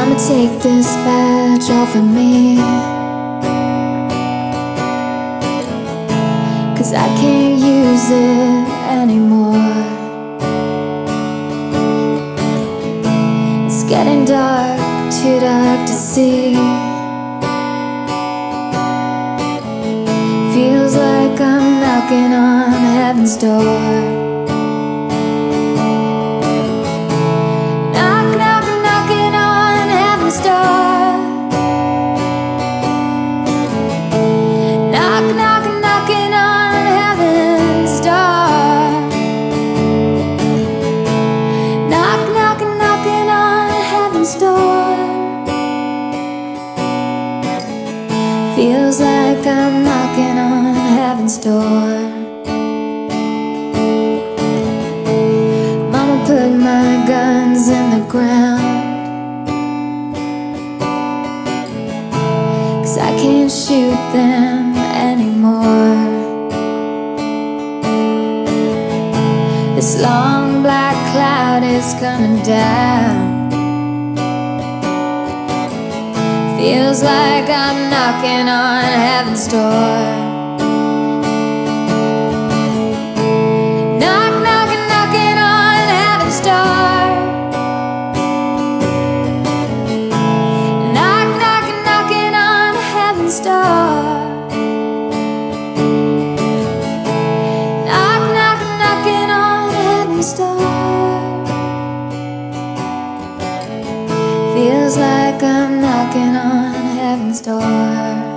Mama, take this badge off of me, 'cause I can't use it anymore. It's getting dark, too dark to see. Feels like I'm knocking on heaven's door. Knock, knock, knocking on heaven's door. Knock, knock, knocking on heaven's door. Knock, knock, knocking on heaven's door. Feels like I'm knocking on heaven's door. Mama put my guns in the ground, 'cause I can't shoot them anymore. This long black cloud is coming down. Feels like I'm knocking on heaven's door. Knock, knock, knocking on heaven's door. Knock, knock, knocking on heaven's door. Knock, knock, knocking on heaven's door. Feels like I'm knocking on heaven's door.